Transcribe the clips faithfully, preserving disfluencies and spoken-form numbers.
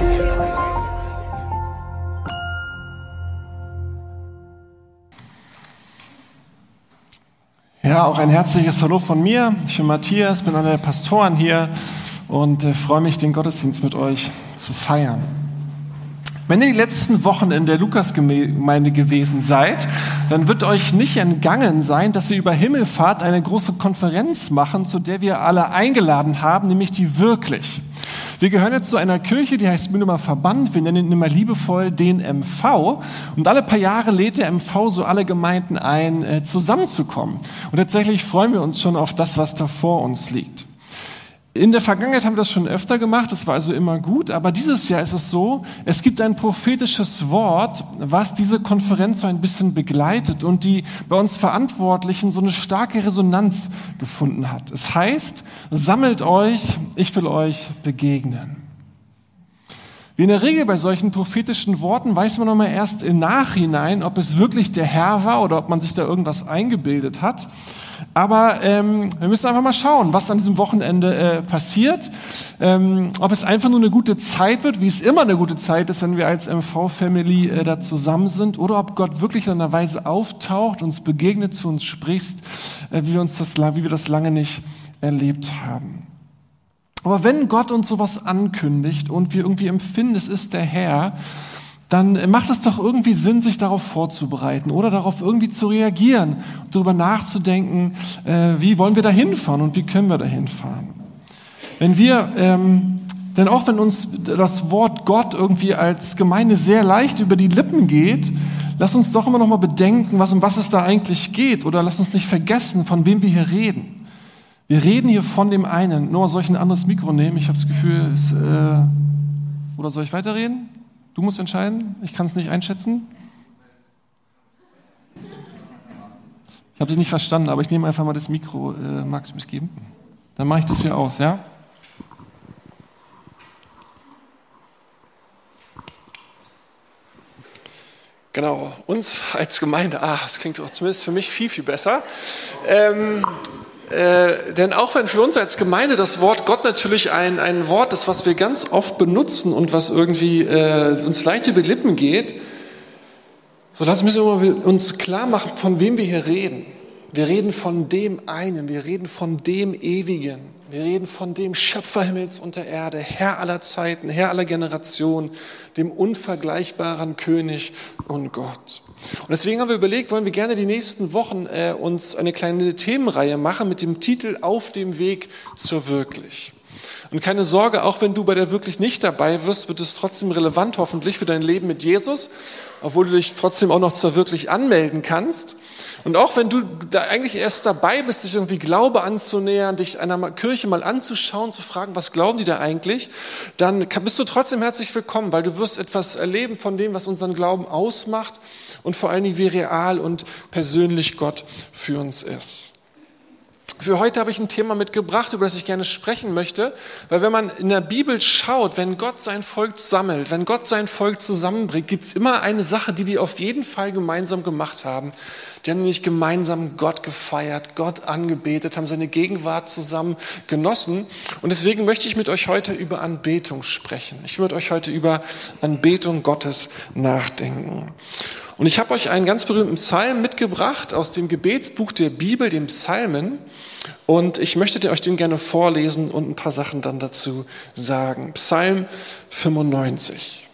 Ja, auch ein herzliches Hallo von mir. Ich bin Matthias, bin einer der Pastoren hier und äh, freue mich, den Gottesdienst mit euch zu feiern. Wenn ihr die letzten Wochen in der Lukasgemeinde gewesen seid, dann wird euch nicht entgangen sein, dass wir über Himmelfahrt eine große Konferenz machen, zu der wir alle eingeladen haben, nämlich die Wirklich. Wir gehören jetzt zu einer Kirche, die heißt Mühlemer Verband. Wir nennen ihn immer liebevoll den M V. Und alle paar Jahre lädt der M V so alle Gemeinden ein, äh, zusammenzukommen. Und tatsächlich freuen wir uns schon auf das, was da vor uns liegt. In der Vergangenheit haben wir das schon öfter gemacht, das war also immer gut, aber dieses Jahr ist es so, es gibt ein prophetisches Wort, was diese Konferenz so ein bisschen begleitet und die bei uns Verantwortlichen so eine starke Resonanz gefunden hat. Es heißt, sammelt euch, ich will euch begegnen. Wie in der Regel bei solchen prophetischen Worten weiß man nochmal erst im Nachhinein, ob es wirklich der Herr war oder ob man sich da irgendwas eingebildet hat. Aber ähm, wir müssen einfach mal schauen, was an diesem Wochenende äh, passiert. Ähm, ob es einfach nur eine gute Zeit wird, wie es immer eine gute Zeit ist, wenn wir als M V-Family äh, da zusammen sind, oder ob Gott wirklich in einer Weise auftaucht, uns begegnet, zu uns spricht, äh, wie wir uns das, wie wir das lange nicht erlebt haben. Aber wenn Gott uns sowas ankündigt und wir irgendwie empfinden, es ist der Herr, dann macht es doch irgendwie Sinn, sich darauf vorzubereiten oder darauf irgendwie zu reagieren, darüber nachzudenken, äh, wie wollen wir da hinfahren und wie können wir da hinfahren. Wenn wir, ähm, denn auch wenn uns das Wort Gott irgendwie als Gemeinde sehr leicht über die Lippen geht, lass uns doch immer noch mal bedenken, was, um was es da eigentlich geht, oder lass uns nicht vergessen, von wem wir hier reden. Wir reden hier von dem einen. Noah, soll ich ein anderes Mikro nehmen? Ich habe das Gefühl, es, äh, oder soll ich weiterreden? Du musst entscheiden. Ich kann es nicht einschätzen. Ich habe dich nicht verstanden, aber ich nehme einfach mal das Mikro. Äh, magst du mir es geben? Dann mache ich das hier aus, ja? Genau, uns als Gemeinde, ah, das klingt auch zumindest für mich viel, viel besser. Ähm, Äh, denn auch wenn für uns als Gemeinde das Wort Gott natürlich ein, ein Wort ist, was wir ganz oft benutzen und was irgendwie äh, uns leicht über die Lippen geht, so das müssen wir uns klar machen, von wem wir hier reden. Wir reden von dem einen, wir reden von dem Ewigen, wir reden von dem Schöpfer Himmels und der Erde, Herr aller Zeiten, Herr aller Generationen, dem unvergleichbaren König und Gott. Und deswegen haben wir überlegt, wollen wir gerne die nächsten Wochen äh, uns eine kleine Themenreihe machen mit dem Titel Auf dem Weg zur Wirklich. Und keine Sorge, auch wenn du bei der Wirklich nicht dabei wirst, wird es trotzdem relevant hoffentlich für dein Leben mit Jesus, obwohl du dich trotzdem auch noch zur Wirklich anmelden kannst. Und auch wenn du da eigentlich erst dabei bist, dich irgendwie Glaube anzunähern, dich einer Kirche mal anzuschauen, zu fragen, was glauben die da eigentlich, dann bist du trotzdem herzlich willkommen, weil du wirst etwas erleben von dem, was unseren Glauben ausmacht und vor allen Dingen, wie real und persönlich Gott für uns ist. Für heute habe ich ein Thema mitgebracht, über das ich gerne sprechen möchte, weil wenn man in der Bibel schaut, wenn Gott sein Volk sammelt, wenn Gott sein Volk zusammenbringt, gibt es immer eine Sache, die die auf jeden Fall gemeinsam gemacht haben. Die haben nämlich gemeinsam Gott gefeiert, Gott angebetet, haben seine Gegenwart zusammen genossen. Und deswegen möchte ich mit euch heute über Anbetung sprechen. Ich will mit euch heute über Anbetung Gottes nachdenken. Und ich habe euch einen ganz berühmten Psalm mitgebracht aus dem Gebetsbuch der Bibel, dem Psalmen. Und ich möchte euch den gerne vorlesen und ein paar Sachen dann dazu sagen. Psalm fünfundneunzig.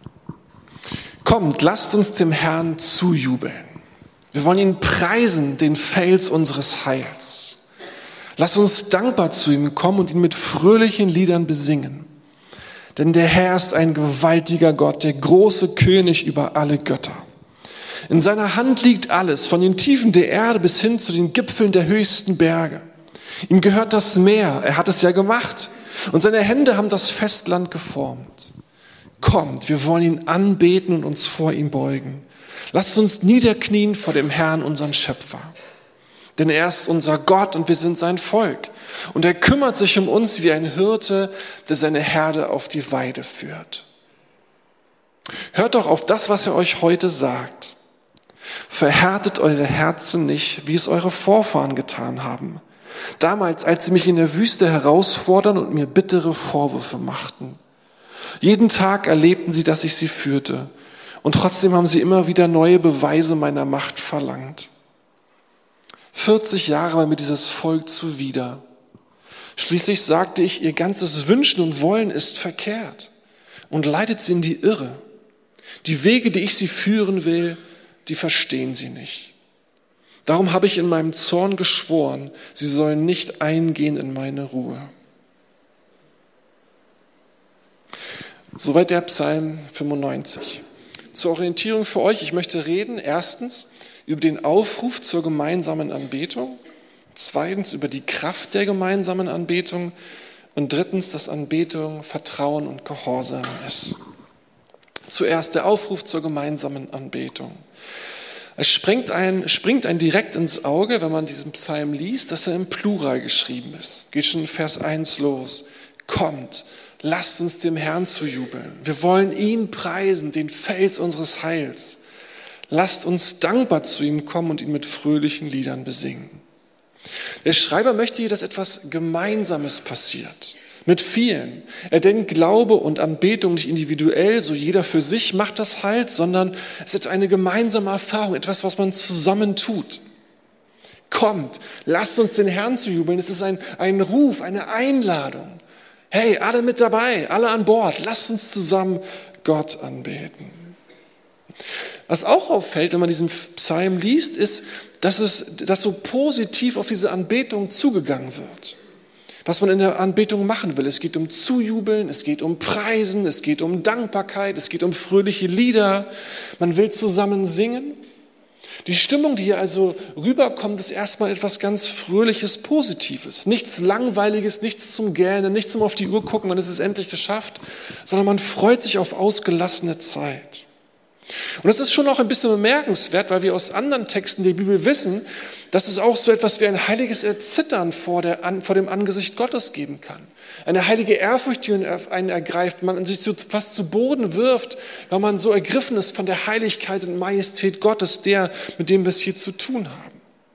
Kommt, lasst uns dem Herrn zujubeln. Wir wollen ihn preisen, den Fels unseres Heils. Lasst uns dankbar zu ihm kommen und ihn mit fröhlichen Liedern besingen. Denn der Herr ist ein gewaltiger Gott, der große König über alle Götter. In seiner Hand liegt alles, von den Tiefen der Erde bis hin zu den Gipfeln der höchsten Berge. Ihm gehört das Meer, er hat es ja gemacht. Und seine Hände haben das Festland geformt. Kommt, wir wollen ihn anbeten und uns vor ihm beugen. Lasst uns niederknien vor dem Herrn, unseren Schöpfer. Denn er ist unser Gott und wir sind sein Volk. Und er kümmert sich um uns wie ein Hirte, der seine Herde auf die Weide führt. Hört doch auf das, was er euch heute sagt. Verhärtet eure Herzen nicht, wie es eure Vorfahren getan haben. Damals, als sie mich in der Wüste herausfordern und mir bittere Vorwürfe machten. Jeden Tag erlebten sie, dass ich sie führte. Und trotzdem haben sie immer wieder neue Beweise meiner Macht verlangt. vierzig Jahre war mir dieses Volk zuwider. Schließlich sagte ich, ihr ganzes Wünschen und Wollen ist verkehrt und leitet sie in die Irre. Die Wege, die ich sie führen will, die verstehen sie nicht. Darum habe ich in meinem Zorn geschworen, sie sollen nicht eingehen in meine Ruhe. Soweit der Psalm fünfundneunzig. Zur Orientierung für euch, ich möchte reden, erstens über den Aufruf zur gemeinsamen Anbetung, zweitens über die Kraft der gemeinsamen Anbetung und drittens, dass Anbetung Vertrauen und Gehorsam ist. Zuerst der Aufruf zur gemeinsamen Anbetung. Es springt ein, springt ein direkt ins Auge, wenn man diesen Psalm liest, dass er im Plural geschrieben ist. Geht schon in Vers eins los. Kommt, lasst uns dem Herrn zujubeln. Wir wollen ihn preisen, den Fels unseres Heils. Lasst uns dankbar zu ihm kommen und ihn mit fröhlichen Liedern besingen. Der Schreiber möchte hier, dass etwas Gemeinsames passiert. Mit vielen. Er denkt Glaube und Anbetung nicht individuell, so jeder für sich macht das halt, sondern es ist eine gemeinsame Erfahrung, etwas, was man zusammen tut. Kommt, lasst uns den Herrn zujubeln. Es ist ein, ein Ruf, eine Einladung. Hey, alle mit dabei, alle an Bord, lasst uns zusammen Gott anbeten. Was auch auffällt, wenn man diesen Psalm liest, ist, dass es, dass so positiv auf diese Anbetung zugegangen wird. Was man in der Anbetung machen will. Es geht um Zujubeln, es geht um Preisen, es geht um Dankbarkeit, es geht um fröhliche Lieder. Man will zusammen singen. Die Stimmung, die hier also rüberkommt, ist erstmal etwas ganz Fröhliches, Positives. Nichts Langweiliges, nichts zum Gähnen, nichts zum auf die Uhr gucken, wann ist es endlich geschafft, sondern man freut sich auf ausgelassene Zeit. Und das ist schon auch ein bisschen bemerkenswert, weil wir aus anderen Texten der Bibel wissen, dass es auch so etwas wie ein heiliges Erzittern vor, der, vor dem Angesicht Gottes geben kann. Eine heilige Ehrfurcht, die einen ergreift, man sich so fast zu Boden wirft, weil man so ergriffen ist von der Heiligkeit und Majestät Gottes, der, mit dem wir es hier zu tun haben.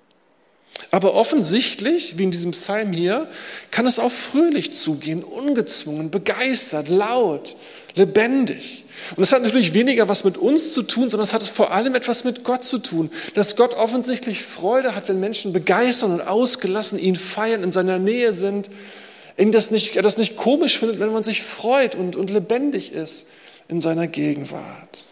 Aber offensichtlich, wie in diesem Psalm hier, kann es auch fröhlich zugehen, ungezwungen, begeistert, laut, lebendig. Und es hat natürlich weniger was mit uns zu tun, sondern es hat vor allem etwas mit Gott zu tun. Dass Gott offensichtlich Freude hat, wenn Menschen begeistern und ausgelassen ihn feiern, in seiner Nähe sind. Ihn das nicht, er das nicht komisch findet, wenn man sich freut und, und lebendig ist in seiner Gegenwart.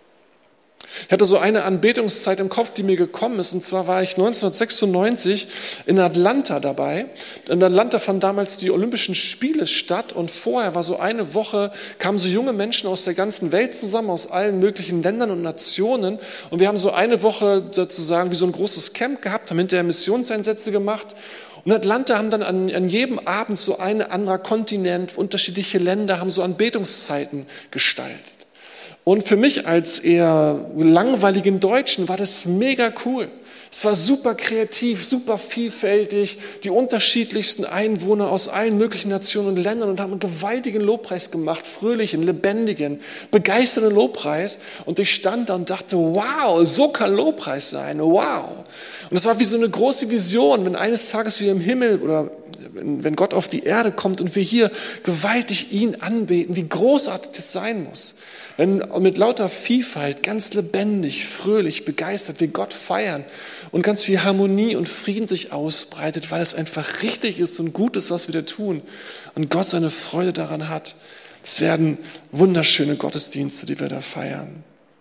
Ich hatte so eine Anbetungszeit im Kopf, die mir gekommen ist. Und zwar war ich neunzehnhundertsechsundneunzig in Atlanta dabei. In Atlanta fanden damals die Olympischen Spiele statt. Und vorher war so eine Woche, kamen so junge Menschen aus der ganzen Welt zusammen, aus allen möglichen Ländern und Nationen. Und wir haben so eine Woche sozusagen wie so ein großes Camp gehabt, haben hinterher Missionseinsätze gemacht. Und in Atlanta haben dann an, an jedem Abend so ein anderer Kontinent, unterschiedliche Länder, haben so Anbetungszeiten gestaltet. Und für mich als eher langweiligen Deutschen war das mega cool. Es war super kreativ, super vielfältig, die unterschiedlichsten Einwohner aus allen möglichen Nationen und Ländern und haben einen gewaltigen Lobpreis gemacht, fröhlichen, lebendigen, begeisternden Lobpreis. Und ich stand da und dachte, wow, so kann Lobpreis sein, wow. Und es war wie so eine große Vision, wenn eines Tages wir im Himmel oder wenn Gott auf die Erde kommt und wir hier gewaltig ihn anbeten, wie großartig das sein muss. Wenn mit lauter Vielfalt, ganz lebendig, fröhlich, begeistert wir Gott feiern und ganz viel Harmonie und Frieden sich ausbreitet, weil es einfach richtig ist und gut ist, was wir da tun und Gott seine Freude daran hat. Es werden wunderschöne Gottesdienste, die wir da feiern.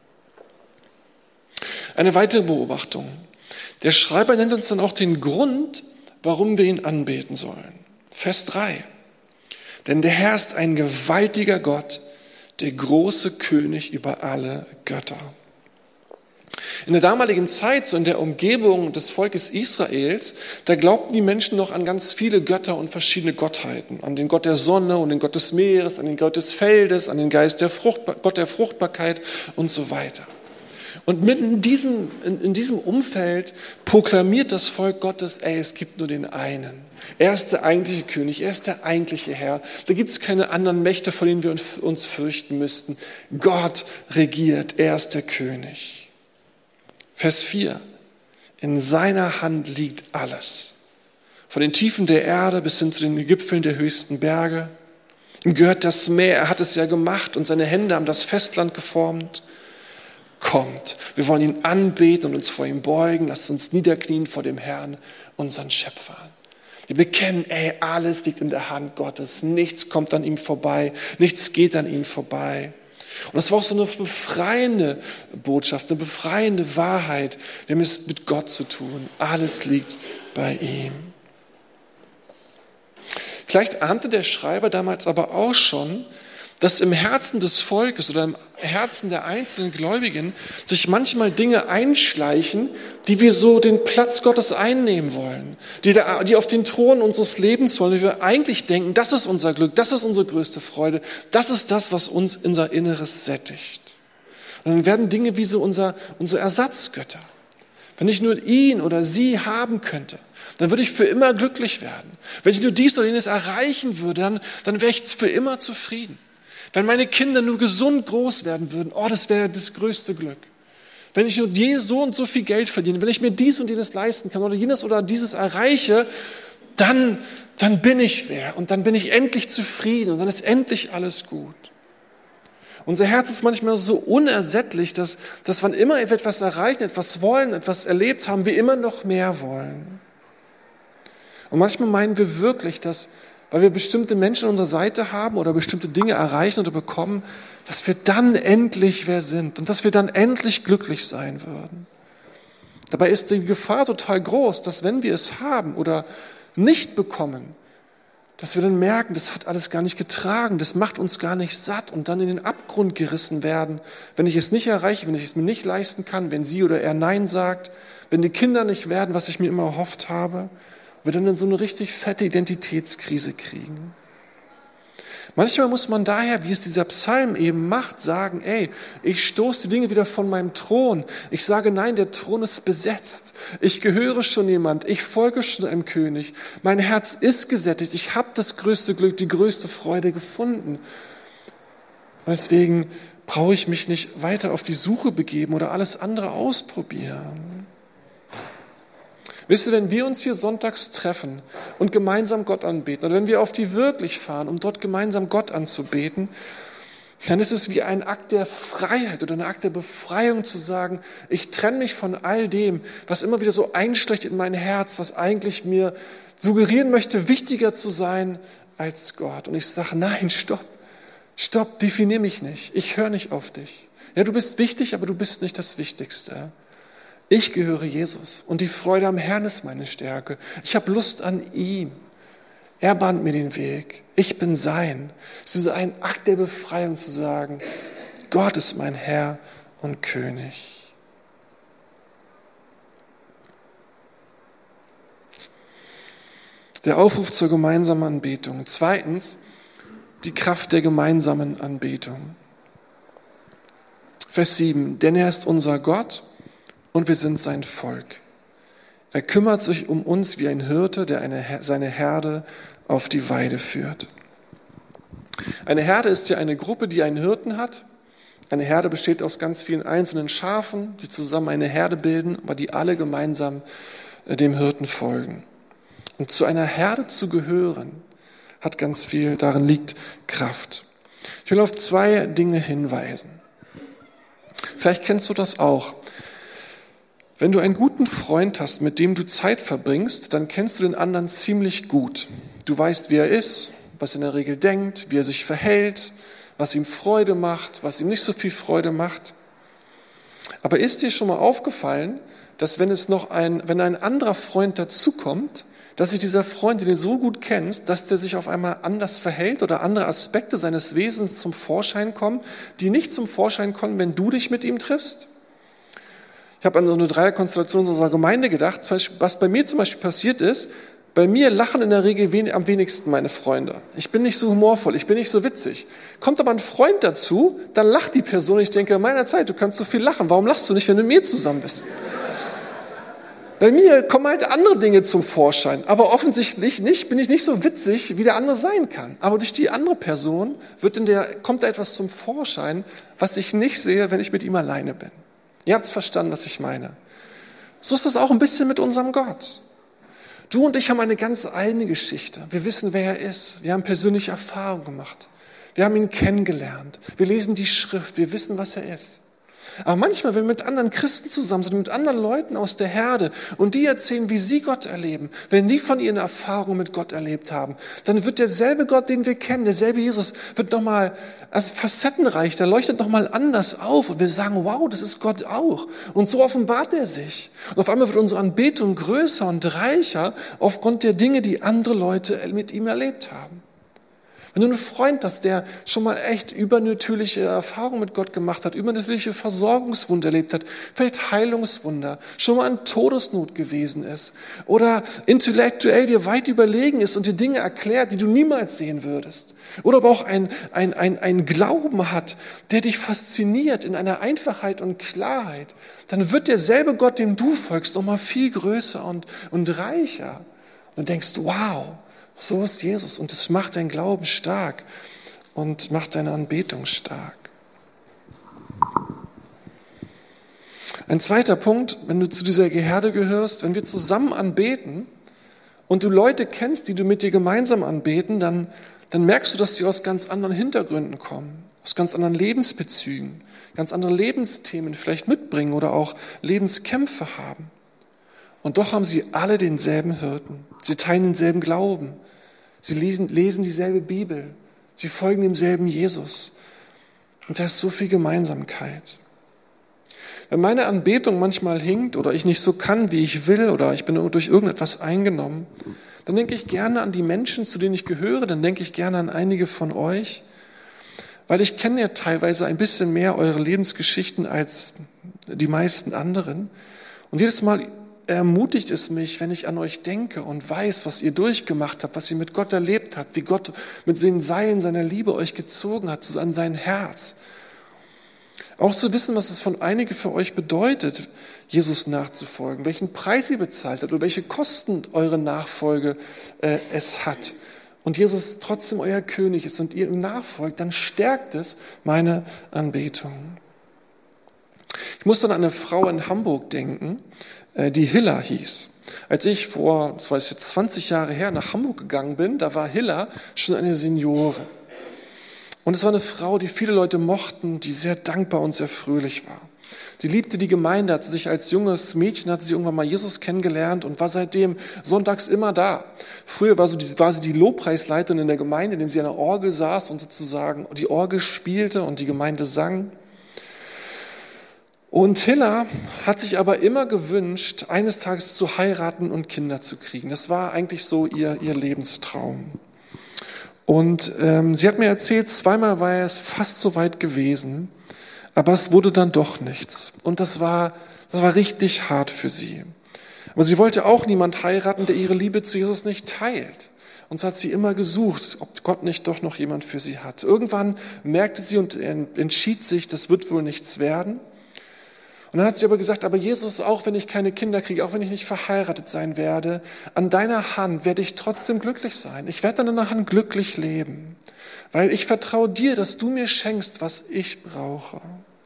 Eine weitere Beobachtung. Der Schreiber nennt uns dann auch den Grund, warum wir ihn anbeten sollen. Vers drei. Denn der Herr ist ein gewaltiger Gott, der große König über alle Götter. In der damaligen Zeit, so in der Umgebung des Volkes Israels, da glaubten die Menschen noch an ganz viele Götter und verschiedene Gottheiten. An den Gott der Sonne und den Gott des Meeres, an den Gott des Feldes, an den Geist der Fruchtbar- Gott der Fruchtbarkeit und so weiter. Und mitten in diesem, in, in diesem Umfeld proklamiert das Volk Gottes, ey, es gibt nur den einen. Er ist der eigentliche König, er ist der eigentliche Herr. Da gibt es keine anderen Mächte, vor denen wir uns fürchten müssten. Gott regiert, er ist der König. Vers vier. In seiner Hand liegt alles. Von den Tiefen der Erde bis hin zu den Gipfeln der höchsten Berge. Ihm gehört das Meer, er hat es ja gemacht und seine Hände haben das Festland geformt. Kommt, wir wollen ihn anbeten und uns vor ihm beugen, lasst uns niederknien vor dem Herrn, unseren Schöpfer. Wir bekennen, ey, alles liegt in der Hand Gottes, nichts kommt an ihm vorbei, nichts geht an ihm vorbei. Und das war auch so eine befreiende Botschaft, eine befreiende Wahrheit. Wir haben es mit Gott zu tun, alles liegt bei ihm. Vielleicht ahnte der Schreiber damals aber auch schon, dass im Herzen des Volkes oder im Herzen der einzelnen Gläubigen sich manchmal Dinge einschleichen, die wir so den Platz Gottes einnehmen wollen, die, da, die auf den Thron unseres Lebens wollen, die wir eigentlich denken, das ist unser Glück, das ist unsere größte Freude, das ist das, was uns unser Inneres sättigt. Und dann werden Dinge wie so unser, unsere Ersatzgötter. Wenn ich nur ihn oder sie haben könnte, dann würde ich für immer glücklich werden. Wenn ich nur dies oder jenes erreichen würde, dann, dann wäre ich für immer zufrieden. Wenn meine Kinder nur gesund groß werden würden, oh, das wäre das größte Glück. Wenn ich nur je so und so viel Geld verdiene, wenn ich mir dies und jenes leisten kann oder jenes oder dieses erreiche, dann, dann bin ich wer und dann bin ich endlich zufrieden und dann ist endlich alles gut. Unser Herz ist manchmal so unersättlich, dass, dass wann immer wir etwas erreichen, etwas wollen, etwas erlebt haben, wir immer noch mehr wollen. Und manchmal meinen wir wirklich, dass, weil wir bestimmte Menschen an unserer Seite haben oder bestimmte Dinge erreichen oder bekommen, dass wir dann endlich wer sind und dass wir dann endlich glücklich sein würden. Dabei ist die Gefahr total groß, dass wenn wir es haben oder nicht bekommen, dass wir dann merken, das hat alles gar nicht getragen, das macht uns gar nicht satt und dann in den Abgrund gerissen werden, wenn ich es nicht erreiche, wenn ich es mir nicht leisten kann, wenn sie oder er Nein sagt, wenn die Kinder nicht werden, was ich mir immer erhofft habe, wir dann in so eine richtig fette Identitätskrise kriegen. Manchmal muss man daher, wie es dieser Psalm eben macht, sagen, ey, ich stoße die Dinge wieder von meinem Thron. Ich sage, nein, der Thron ist besetzt. Ich gehöre schon jemand. Ich folge schon einem König. Mein Herz ist gesättigt. Ich habe das größte Glück, die größte Freude gefunden. Und deswegen brauche ich mich nicht weiter auf die Suche begeben oder alles andere ausprobieren. Wisst ihr, wenn wir uns hier sonntags treffen und gemeinsam Gott anbeten, oder wenn wir auf die wirklich fahren, um dort gemeinsam Gott anzubeten, dann ist es wie ein Akt der Freiheit oder ein Akt der Befreiung zu sagen, ich trenne mich von all dem, was immer wieder so einschlägt in mein Herz, was eigentlich mir suggerieren möchte, wichtiger zu sein als Gott. Und ich sage, nein, stopp, stopp, definier mich nicht, ich höre nicht auf dich. Ja, du bist wichtig, aber du bist nicht das Wichtigste. Ich gehöre Jesus und die Freude am Herrn ist meine Stärke. Ich habe Lust an ihm. Er bahnt mir den Weg. Ich bin sein. Es ist ein Akt der Befreiung zu sagen, Gott ist mein Herr und König. Der Aufruf zur gemeinsamen Anbetung. Zweitens, die Kraft der gemeinsamen Anbetung. Vers sieben, denn er ist unser Gott und wir sind sein Volk. Er kümmert sich um uns wie ein Hirte, der eine, seine Herde auf die Weide führt. Eine Herde ist ja eine Gruppe, die einen Hirten hat. Eine Herde besteht aus ganz vielen einzelnen Schafen, die zusammen eine Herde bilden, aber die alle gemeinsam dem Hirten folgen. Und zu einer Herde zu gehören, hat ganz viel, darin liegt Kraft. Ich will auf zwei Dinge hinweisen. Vielleicht kennst du das auch. Wenn du einen guten Freund hast, mit dem du Zeit verbringst, dann kennst du den anderen ziemlich gut. Du weißt, wie er ist, was er in der Regel denkt, wie er sich verhält, was ihm Freude macht, was ihm nicht so viel Freude macht. Aber ist dir schon mal aufgefallen, dass wenn es noch ein, wenn ein anderer Freund dazukommt, dass sich dieser Freund, den du so gut kennst, dass der sich auf einmal anders verhält oder andere Aspekte seines Wesens zum Vorschein kommen, die nicht zum Vorschein kommen, wenn du dich mit ihm triffst? Ich habe an so eine Dreierkonstellation unserer Gemeinde gedacht, was bei mir zum Beispiel passiert ist. Bei mir lachen in der Regel wen, am wenigsten meine Freunde. Ich bin nicht so humorvoll, ich bin nicht so witzig. Kommt aber ein Freund dazu, dann lacht die Person. Ich denke, meiner Zeit, du kannst so viel lachen. Warum lachst du nicht, wenn du mit mir zusammen bist? Bei mir kommen halt andere Dinge zum Vorschein. Aber offensichtlich nicht, bin ich nicht so witzig, wie der andere sein kann. Aber durch die andere Person wird in der, kommt da etwas zum Vorschein, was ich nicht sehe, wenn ich mit ihm alleine bin. Ihr habt es verstanden, was ich meine. So ist es auch ein bisschen mit unserem Gott. Du und ich haben eine ganz eigene Geschichte. Wir wissen, wer er ist. Wir haben persönliche Erfahrungen gemacht. Wir haben ihn kennengelernt. Wir lesen die Schrift. Wir wissen, was er ist. Aber manchmal, wenn wir mit anderen Christen zusammen sind, mit anderen Leuten aus der Herde und die erzählen, wie sie Gott erleben, wenn die von ihren Erfahrungen mit Gott erlebt haben, dann wird derselbe Gott, den wir kennen, derselbe Jesus, wird nochmal als facettenreich, der leuchtet nochmal anders auf und wir sagen, wow, das ist Gott auch. Und so offenbart er sich. Und auf einmal wird unsere Anbetung größer und reicher aufgrund der Dinge, die andere Leute mit ihm erlebt haben. Wenn du einen Freund hast, der schon mal echt übernatürliche Erfahrungen mit Gott gemacht hat, übernatürliche Versorgungswunder erlebt hat, vielleicht Heilungswunder, schon mal in Todesnot gewesen ist oder intellektuell dir weit überlegen ist und dir Dinge erklärt, die du niemals sehen würdest. Oder aber auch ein, ein, ein, ein Glauben hat, der dich fasziniert in einer Einfachheit und Klarheit, dann wird derselbe Gott, dem du folgst, noch mal viel größer und, und reicher. Und du denkst, wow, so ist Jesus und es macht deinen Glauben stark und macht deine Anbetung stark. Ein zweiter Punkt, wenn du zu dieser Herde gehörst, wenn wir zusammen anbeten und du Leute kennst, die du mit dir gemeinsam anbeten, dann, dann merkst du, dass sie aus ganz anderen Hintergründen kommen, aus ganz anderen Lebensbezügen, ganz andere Lebensthemen vielleicht mitbringen oder auch Lebenskämpfe haben. Und doch haben sie alle denselben Hirten. Sie teilen denselben Glauben. Sie lesen, lesen dieselbe Bibel. Sie folgen demselben Jesus. Und da ist so viel Gemeinsamkeit. Wenn meine Anbetung manchmal hinkt oder ich nicht so kann, wie ich will, oder ich bin durch irgendetwas eingenommen, dann denke ich gerne an die Menschen, zu denen ich gehöre. Dann denke ich gerne an einige von euch. Weil ich kenne ja teilweise ein bisschen mehr eure Lebensgeschichten als die meisten anderen. Und jedes Mal ermutigt es mich, wenn ich an euch denke und weiß, was ihr durchgemacht habt, was ihr mit Gott erlebt habt, wie Gott mit den Seilen seiner Liebe euch gezogen hat, an sein Herz. Auch zu wissen, was es von einigen für euch bedeutet, Jesus nachzufolgen, welchen Preis ihr bezahlt habt oder welche Kosten eure Nachfolge äh, es hat. Und Jesus trotzdem euer König ist und ihr ihm nachfolgt, dann stärkt es meine Anbetung. Ich muss dann an eine Frau in Hamburg denken, die Hilla hieß. Als ich vor, das war jetzt zwanzig Jahre her, nach Hamburg gegangen bin, da war Hilla schon eine Seniore. Und es war eine Frau, die viele Leute mochten, die sehr dankbar und sehr fröhlich war. Die liebte die Gemeinde, hat sich als junges Mädchen, hat sie irgendwann mal Jesus kennengelernt und war seitdem sonntags immer da. Früher war, so die, war sie die Lobpreisleiterin in der Gemeinde, indem sie an der Orgel saß und sozusagen die Orgel spielte und die Gemeinde sang. Und Hilla hat sich aber immer gewünscht, eines Tages zu heiraten und Kinder zu kriegen. Das war eigentlich so ihr, ihr Lebenstraum. Und ähm, sie hat mir erzählt, zweimal war es fast so weit gewesen, aber es wurde dann doch nichts. Und das war, das war richtig hart für sie. Aber sie wollte auch niemand heiraten, der ihre Liebe zu Jesus nicht teilt. Und so hat sie immer gesucht, ob Gott nicht doch noch jemand für sie hat. Irgendwann merkte sie und entschied sich, das wird wohl nichts werden. Und dann hat sie aber gesagt, aber Jesus, auch wenn ich keine Kinder kriege, auch wenn ich nicht verheiratet sein werde, an deiner Hand werde ich trotzdem glücklich sein. Ich werde an deiner Hand glücklich leben, weil ich vertraue dir, dass du mir schenkst, was ich brauche.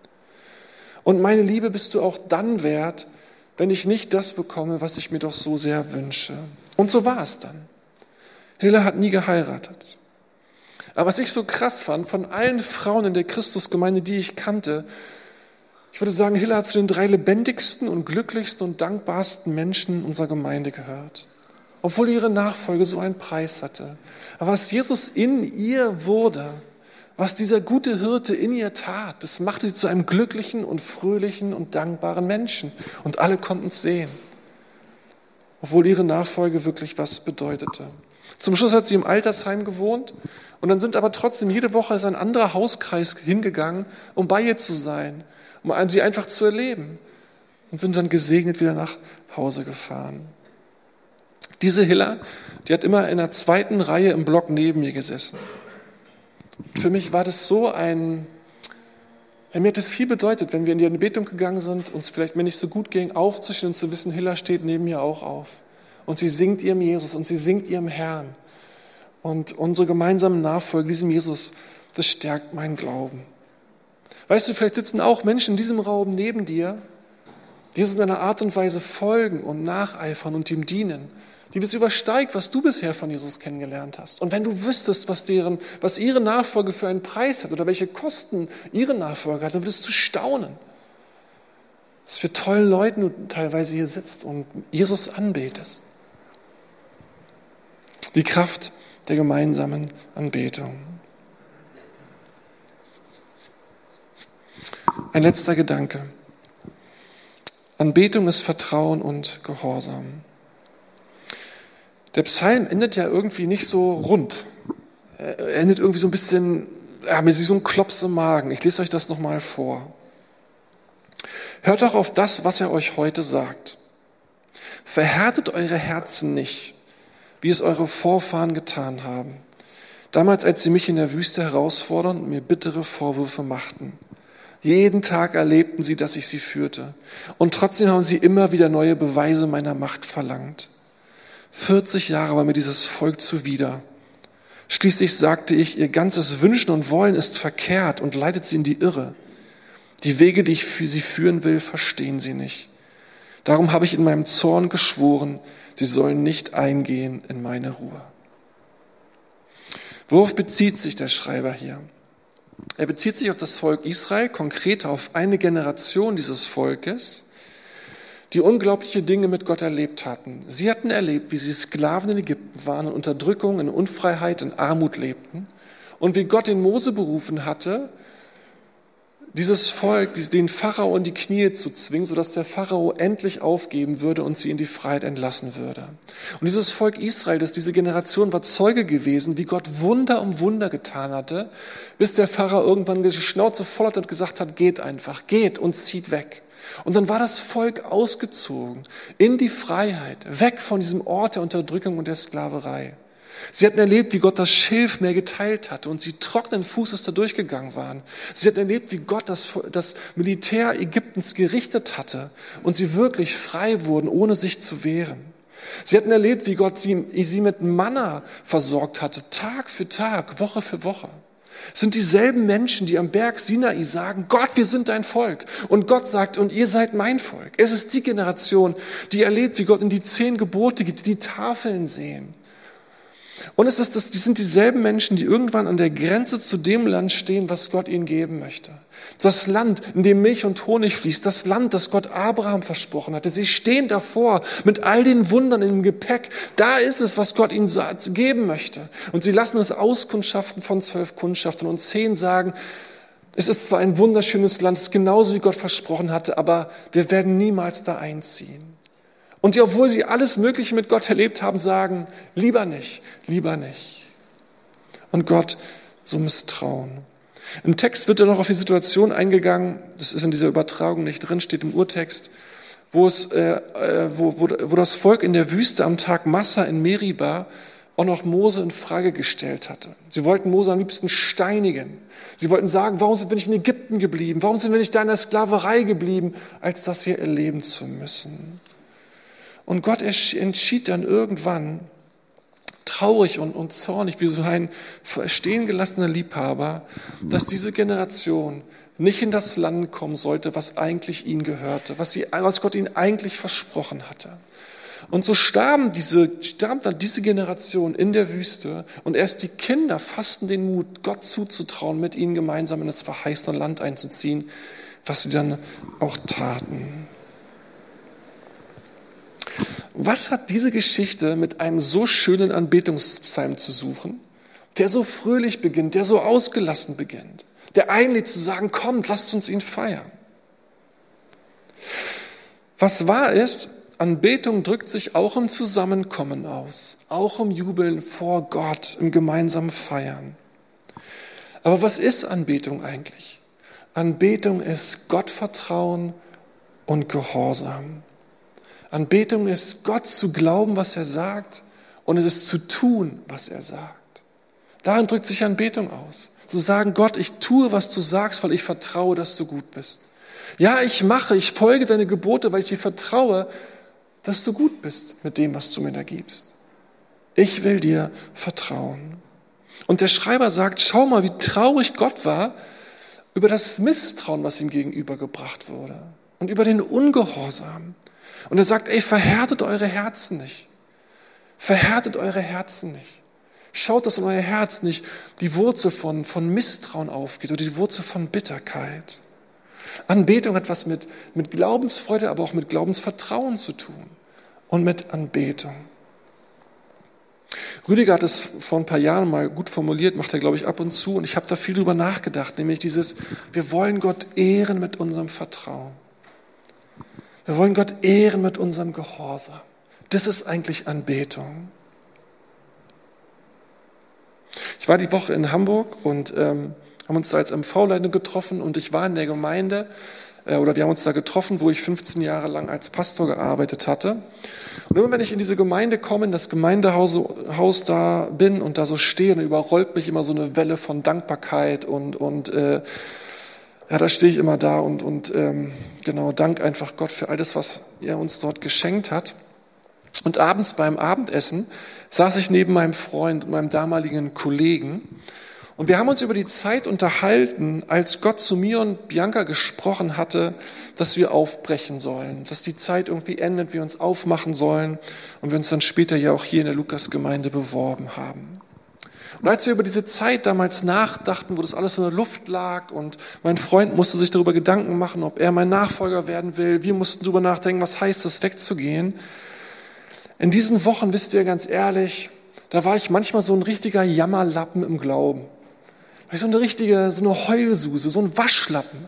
Und meine Liebe bist du auch dann wert, wenn ich nicht das bekomme, was ich mir doch so sehr wünsche. Und so war es dann. Hilla hat nie geheiratet. Aber was ich so krass fand, von allen Frauen in der Christusgemeinde, die ich kannte, ich würde sagen, Hilla hat zu den drei lebendigsten und glücklichsten und dankbarsten Menschen unserer Gemeinde gehört. Obwohl ihre Nachfolge so einen Preis hatte. Aber was Jesus in ihr wurde, was dieser gute Hirte in ihr tat, das machte sie zu einem glücklichen und fröhlichen und dankbaren Menschen. Und alle konnten es sehen. Obwohl ihre Nachfolge wirklich was bedeutete. Zum Schluss hat sie im Altersheim gewohnt und dann sind aber trotzdem jede Woche ist ein anderer Hauskreis hingegangen, um bei ihr zu sein, um sie einfach zu erleben und sind dann gesegnet wieder nach Hause gefahren. Diese Hilla, die hat immer in der zweiten Reihe im Block neben mir gesessen. Und für mich war das so ein, ja, mir hat das viel bedeutet, wenn wir in die Anbetung gegangen sind, uns vielleicht mir nicht so gut ging, aufzustehen und zu wissen, Hilla steht neben mir auch auf. Und sie singt ihrem Jesus und sie singt ihrem Herrn. Und unsere gemeinsame Nachfolge diesem Jesus, das stärkt meinen Glauben. Weißt du, vielleicht sitzen auch Menschen in diesem Raum neben dir, die Jesus in einer Art und Weise folgen und nacheifern und ihm dienen. die das übersteigt, was du bisher von Jesus kennengelernt hast. Und wenn du wüsstest, was, deren, was ihre Nachfolge für einen Preis hat oder welche Kosten ihre Nachfolge hat, dann würdest du staunen, dass für tollen Leuten du teilweise hier sitzt und Jesus anbetest. Die Kraft der gemeinsamen Anbetung. Ein letzter Gedanke. Anbetung ist Vertrauen und Gehorsam. Der Psalm endet ja irgendwie nicht so rund. Er endet irgendwie so ein bisschen, ja, mit so einem Klops im Magen. Ich lese euch das nochmal vor. Hört doch auf das, was er euch heute sagt. Verhärtet eure Herzen nicht, wie es eure Vorfahren getan haben. Damals, als sie mich in der Wüste herausfordern und mir bittere Vorwürfe machten. Jeden Tag erlebten sie, dass ich sie führte. Und trotzdem haben sie immer wieder neue Beweise meiner Macht verlangt. vierzig Jahre war mir dieses Volk zuwider. Schließlich sagte ich, ihr ganzes Wünschen und Wollen ist verkehrt und leitet sie in die Irre. Die Wege, die ich für sie führen will, verstehen sie nicht. Darum habe ich in meinem Zorn geschworen, sie sollen nicht eingehen in meine Ruhe. Worauf bezieht sich der Schreiber hier? Er bezieht sich auf das Volk Israel, konkret auf eine Generation dieses Volkes, die unglaubliche Dinge mit Gott erlebt hatten. Sie hatten erlebt, wie sie Sklaven in Ägypten waren, in Unterdrückung, in Unfreiheit, in Armut lebten und wie Gott den Mose berufen hatte, dieses Volk, den Pharao in die Knie zu zwingen, sodass der Pharao endlich aufgeben würde und sie in die Freiheit entlassen würde. Und dieses Volk Israel, das diese Generation war Zeuge gewesen, wie Gott Wunder um Wunder getan hatte, bis der Pharao irgendwann die Schnauze voll hat und gesagt hat, geht einfach, geht und zieht weg. Und dann war das Volk ausgezogen in die Freiheit, weg von diesem Ort der Unterdrückung und der Sklaverei. Sie hatten erlebt, wie Gott das Schilfmeer geteilt hatte und sie trockenen Fußes da durchgegangen waren. Sie hatten erlebt, wie Gott das, das Militär Ägyptens gerichtet hatte und sie wirklich frei wurden, ohne sich zu wehren. Sie hatten erlebt, wie Gott sie, sie mit Manna versorgt hatte, Tag für Tag, Woche für Woche. Es sind dieselben Menschen, die am Berg Sinai sagen, Gott, wir sind dein Volk. Und Gott sagt, und ihr seid mein Volk. Es ist die Generation, die erlebt, wie Gott in die zehn Gebote geht, die die Tafeln sehen. Und es ist das, die sind dieselben Menschen, die irgendwann an der Grenze zu dem Land stehen, was Gott ihnen geben möchte. Das Land, in dem Milch und Honig fließt, das Land, das Gott Abraham versprochen hatte. Sie stehen davor mit all den Wundern im Gepäck. Da ist es, was Gott ihnen geben möchte. Und sie lassen es auskundschaften von zwölf Kundschaftern und zehn sagen, es ist zwar ein wunderschönes Land, es ist genauso wie Gott versprochen hatte, aber wir werden niemals da einziehen. Und die, obwohl sie alles Mögliche mit Gott erlebt haben, sagen, lieber nicht, lieber nicht. Und Gott so misstrauen. Im Text wird dann noch auf die Situation eingegangen, das ist in dieser Übertragung nicht drin, steht im Urtext, wo, es, äh, wo, wo, wo das Volk in der Wüste am Tag Massa in Meriba auch noch Mose in Frage gestellt hatte. Sie wollten Mose am liebsten steinigen. Sie wollten sagen, warum sind wir nicht in Ägypten geblieben? Warum sind wir nicht da in der Sklaverei geblieben, als das hier erleben zu müssen? Und Gott entschied dann irgendwann, traurig und, und zornig, wie so ein stehen gelassener Liebhaber, dass diese Generation nicht in das Land kommen sollte, was eigentlich ihnen gehörte, was, sie, was Gott ihnen eigentlich versprochen hatte. Und so starben diese, starb dann diese Generation in der Wüste und erst die Kinder fassten den Mut, Gott zuzutrauen, mit ihnen gemeinsam in das verheißene Land einzuziehen, was sie dann auch taten. Was hat diese Geschichte mit einem so schönen Anbetungspsalm zu suchen, der so fröhlich beginnt, der so ausgelassen beginnt, der einlädt zu sagen, kommt, lasst uns ihn feiern. Was wahr ist, Anbetung drückt sich auch im Zusammenkommen aus, auch im Jubeln vor Gott, im gemeinsamen Feiern. Aber was ist Anbetung eigentlich? Anbetung ist Gottvertrauen und Gehorsam. Anbetung ist, Gott zu glauben, was er sagt, und es ist zu tun, was er sagt. Darin drückt sich Anbetung aus. Zu sagen, Gott, ich tue, was du sagst, weil ich vertraue, dass du gut bist. Ja, ich mache, ich folge deine Gebote, weil ich dir vertraue, dass du gut bist mit dem, was du mir da gibst. Ich will dir vertrauen. Und der Schreiber sagt, schau mal, wie traurig Gott war über das Misstrauen, was ihm gegenübergebracht wurde und über den Ungehorsam. Und er sagt, ey, verhärtet eure Herzen nicht. Verhärtet eure Herzen nicht. Schaut, dass in euer Herz nicht die Wurzel von, von Misstrauen aufgeht oder die Wurzel von Bitterkeit. Anbetung hat was mit, mit Glaubensfreude, aber auch mit Glaubensvertrauen zu tun und mit Anbetung. Rüdiger hat es vor ein paar Jahren mal gut formuliert, macht er, glaube ich, ab und zu. Und ich habe da viel drüber nachgedacht, nämlich dieses, wir wollen Gott ehren mit unserem Vertrauen. Wir wollen Gott ehren mit unserem Gehorsam. Das ist eigentlich Anbetung. Ich war die Woche in Hamburg und ähm, haben uns da als M V-Leitung getroffen und ich war in der Gemeinde, äh, oder wir haben uns da getroffen, wo ich fünfzehn Jahre lang als Pastor gearbeitet hatte. Und immer wenn ich in diese Gemeinde komme, in das Gemeindehaus Haus da bin und da so stehe, dann überrollt mich immer so eine Welle von Dankbarkeit und, und äh, ja, da stehe ich immer da und, und ähm, genau, dank einfach Gott für all das, was er uns dort geschenkt hat. Und abends beim Abendessen saß ich neben meinem Freund, meinem damaligen Kollegen. Und wir haben uns über die Zeit unterhalten, als Gott zu mir und Bianca gesprochen hatte, dass wir aufbrechen sollen, dass die Zeit irgendwie endet, wir uns aufmachen sollen und wir uns dann später ja auch hier in der Lukasgemeinde beworben haben. Und als wir über diese Zeit damals nachdachten, wo das alles in der Luft lag und mein Freund musste sich darüber Gedanken machen, ob er mein Nachfolger werden will, wir mussten darüber nachdenken, was heißt es, wegzugehen. In diesen Wochen, wisst ihr ganz ehrlich, da war ich manchmal so ein richtiger Jammerlappen im Glauben. So eine richtige, so eine Heulsuse, so ein Waschlappen.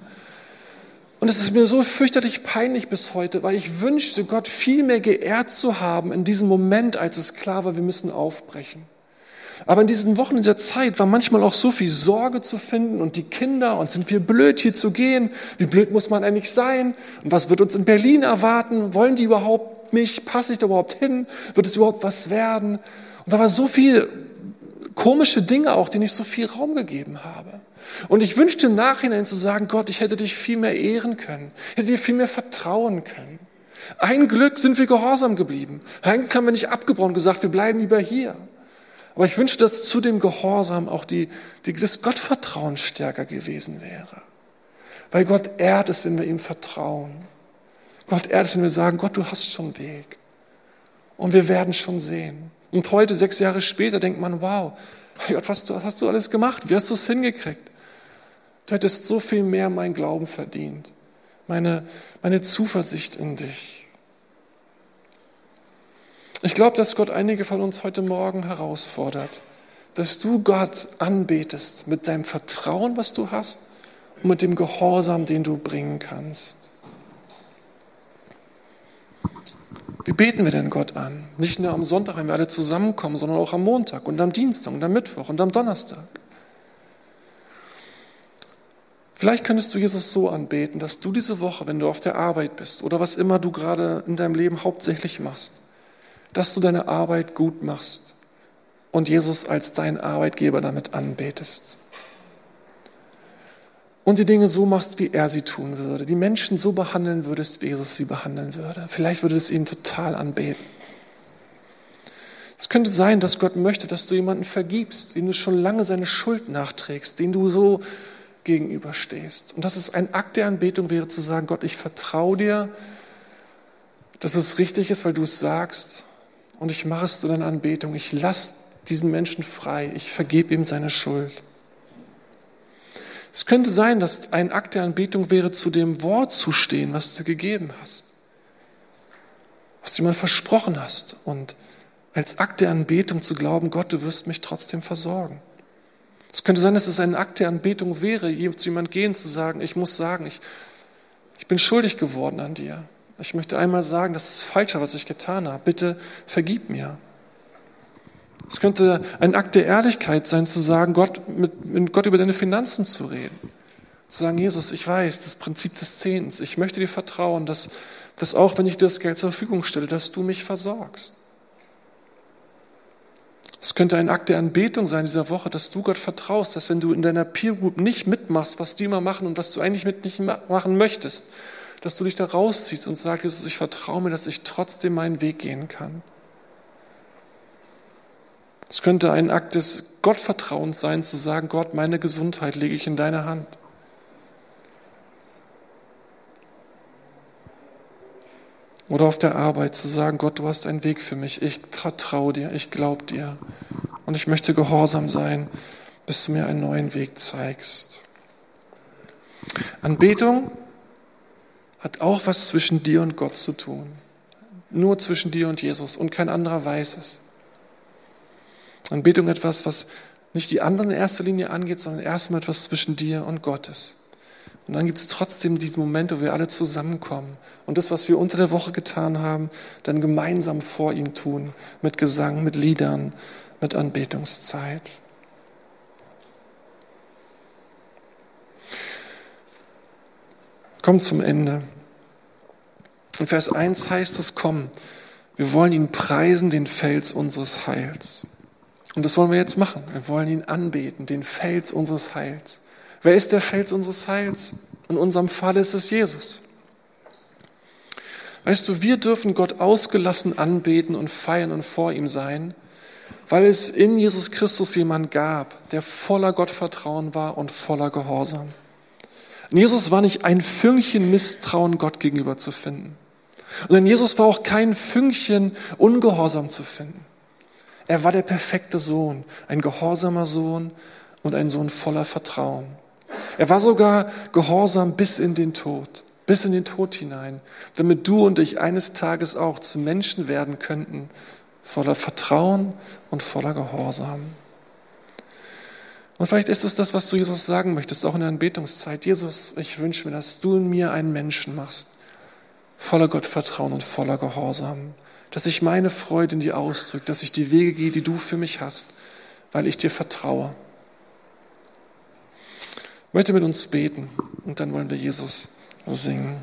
Und es ist mir so fürchterlich peinlich bis heute, weil ich wünschte, Gott viel mehr geehrt zu haben in diesem Moment, als es klar war, wir müssen aufbrechen. Aber in diesen Wochen, in dieser Zeit war manchmal auch so viel Sorge zu finden und die Kinder und sind wir blöd hier zu gehen? Wie blöd muss man eigentlich sein? Und was wird uns in Berlin erwarten? Wollen die überhaupt mich? Passe ich da überhaupt hin? Wird es überhaupt was werden? Und da war so viel komische Dinge auch, denen ich so viel Raum gegeben habe. Und ich wünschte im Nachhinein zu sagen, Gott, ich hätte dich viel mehr ehren können, hätte dir viel mehr vertrauen können. Ein Glück sind wir gehorsam geblieben. Eigentlich haben wir nicht abgebrochen und gesagt, wir bleiben lieber hier. Aber ich wünschte, dass zu dem Gehorsam auch die, die, das Gottvertrauen stärker gewesen wäre. Weil Gott ehrt es, wenn wir ihm vertrauen. Gott ehrt es, wenn wir sagen, Gott, du hast schon einen Weg. Und wir werden schon sehen. Und heute, sechs Jahre später, denkt man, wow, Gott, was, was hast du alles gemacht? Wie hast du es hingekriegt? Du hättest so viel mehr mein Glauben verdient. Meine, meine Zuversicht in dich. Ich glaube, dass Gott einige von uns heute Morgen herausfordert, dass du Gott anbetest mit deinem Vertrauen, was du hast, und mit dem Gehorsam, den du bringen kannst. Wie beten wir denn Gott an? Nicht nur am Sonntag, wenn wir alle zusammenkommen, sondern auch am Montag und am Dienstag und am Mittwoch und am Donnerstag. Vielleicht könntest du Jesus so anbeten, dass du diese Woche, wenn du auf der Arbeit bist oder was immer du gerade in deinem Leben hauptsächlich machst, dass du deine Arbeit gut machst und Jesus als dein Arbeitgeber damit anbetest. Und die Dinge so machst, wie er sie tun würde. Die Menschen so behandeln würdest, wie Jesus sie behandeln würde. Vielleicht würde es ihnen total anbeten. Es könnte sein, dass Gott möchte, dass du jemanden vergibst, dem du schon lange seine Schuld nachträgst, den du so gegenüberstehst. Und dass es ein Akt der Anbetung wäre, zu sagen, Gott, ich vertraue dir, dass es richtig ist, weil du es sagst. Und ich mache es zu deiner Anbetung. Ich lasse diesen Menschen frei. Ich vergebe ihm seine Schuld. Es könnte sein, dass ein Akt der Anbetung wäre, zu dem Wort zu stehen, was du gegeben hast. Was du jemand versprochen hast. Und als Akt der Anbetung zu glauben, Gott, du wirst mich trotzdem versorgen. Es könnte sein, dass es ein Akt der Anbetung wäre, zu jemand gehen, zu sagen, ich muss sagen, ich, ich bin schuldig geworden an dir. Ich möchte einmal sagen, das ist falsch, was ich getan habe. Bitte vergib mir. Es könnte ein Akt der Ehrlichkeit sein, zu sagen, Gott, mit, mit Gott über deine Finanzen zu reden. Zu sagen, Jesus, ich weiß, das Prinzip des Zehntens. Ich möchte dir vertrauen, dass, dass auch, wenn ich dir das Geld zur Verfügung stelle, dass du mich versorgst. Es könnte ein Akt der Anbetung sein dieser Woche, dass du Gott vertraust, dass wenn du in deiner Peer Group nicht mitmachst, was die immer machen und was du eigentlich mit nicht machen möchtest, dass du dich da rausziehst und sagst, Jesus, ich vertraue mir, dass ich trotzdem meinen Weg gehen kann. Es könnte ein Akt des Gottvertrauens sein, zu sagen, Gott, meine Gesundheit lege ich in deine Hand. Oder auf der Arbeit zu sagen, Gott, du hast einen Weg für mich. Ich vertraue dir, ich glaube dir. Und ich möchte gehorsam sein, bis du mir einen neuen Weg zeigst. Anbetung hat auch was zwischen dir und Gott zu tun. Nur zwischen dir und Jesus und kein anderer weiß es. Anbetung etwas, was nicht die anderen in erster Linie angeht, sondern erstmal etwas zwischen dir und Gott ist. Und dann gibt es trotzdem diesen Moment, wo wir alle zusammenkommen und das, was wir unter der Woche getan haben, dann gemeinsam vor ihm tun, mit Gesang, mit Liedern, mit Anbetungszeit. Kommt zum Ende. In Vers eins heißt es, komm, wir wollen ihn preisen, den Fels unseres Heils. Und das wollen wir jetzt machen. Wir wollen ihn anbeten, den Fels unseres Heils. Wer ist der Fels unseres Heils? In unserem Fall ist es Jesus. Weißt du, wir dürfen Gott ausgelassen anbeten und feiern und vor ihm sein, weil es in Jesus Christus jemand gab, der voller Gottvertrauen war und voller Gehorsam. In Jesus war nicht ein Fünkchen Misstrauen Gott gegenüber zu finden. Und in Jesus war auch kein Fünkchen Ungehorsam zu finden. Er war der perfekte Sohn, ein gehorsamer Sohn und ein Sohn voller Vertrauen. Er war sogar gehorsam bis in den Tod, bis in den Tod hinein, damit du und ich eines Tages auch zu Menschen werden könnten, voller Vertrauen und voller Gehorsam. Und vielleicht ist es das, was du Jesus sagen möchtest, auch in der Anbetungszeit. Jesus, ich wünsche mir, dass du in mir einen Menschen machst, voller Gottvertrauen und voller Gehorsam. Dass ich meine Freude in dir ausdrücke, dass ich die Wege gehe, die du für mich hast, weil ich dir vertraue. Ich möchte mit uns beten und dann wollen wir Jesus singen.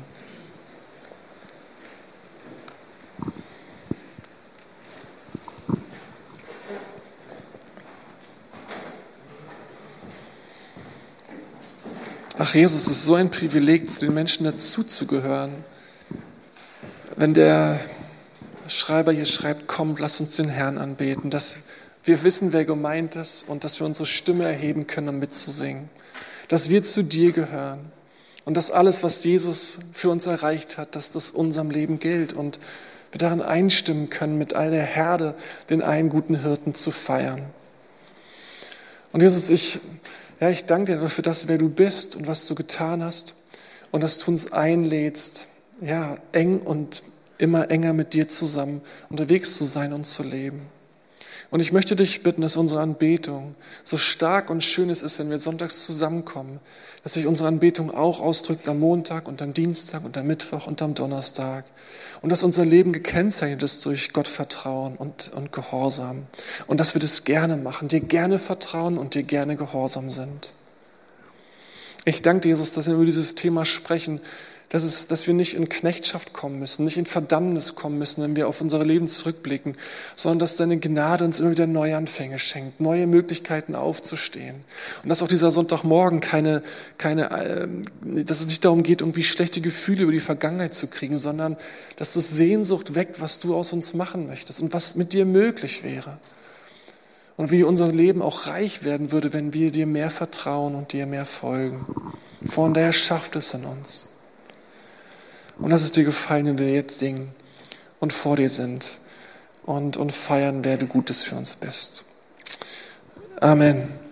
Ach Jesus, es ist so ein Privileg, zu den Menschen dazuzugehören. Wenn der Schreiber hier schreibt, komm, lass uns den Herrn anbeten, dass wir wissen, wer gemeint ist und dass wir unsere Stimme erheben können, um mitzusingen. Dass wir zu dir gehören und dass alles, was Jesus für uns erreicht hat, dass das unserem Leben gilt und wir darin einstimmen können, mit all der Herde den einen guten Hirten zu feiern. Und Jesus, ich, ja, ich danke dir für das, wer du bist und was du getan hast und dass du uns einlädst, ja, eng und immer enger mit dir zusammen unterwegs zu sein und zu leben. Und ich möchte dich bitten, dass unsere Anbetung, so stark und schön es ist, wenn wir sonntags zusammenkommen, dass sich unsere Anbetung auch ausdrückt am Montag und am Dienstag und am Mittwoch und am Donnerstag. Und dass unser Leben gekennzeichnet ist durch Gottvertrauen und, und Gehorsam. Und dass wir das gerne machen, dir gerne vertrauen und dir gerne gehorsam sind. Ich danke dir, Jesus, dass wir über dieses Thema sprechen, dass, es, dass wir nicht in Knechtschaft kommen müssen, nicht in Verdammnis kommen müssen, wenn wir auf unser Leben zurückblicken, sondern dass deine Gnade uns immer wieder Neuanfänge schenkt, neue Möglichkeiten aufzustehen. Und dass auch dieser Sonntagmorgen keine, keine, äh, dass es nicht darum geht, irgendwie schlechte Gefühle über die Vergangenheit zu kriegen, sondern dass das Sehnsucht weckt, was du aus uns machen möchtest und was mit dir möglich wäre. Und wie unser Leben auch reich werden würde, wenn wir dir mehr vertrauen und dir mehr folgen. Von daher schafft es in uns. Und lass es dir gefallen, wenn wir jetzt singen und vor dir sind und, und feiern, wer du Gutes für uns bist. Amen.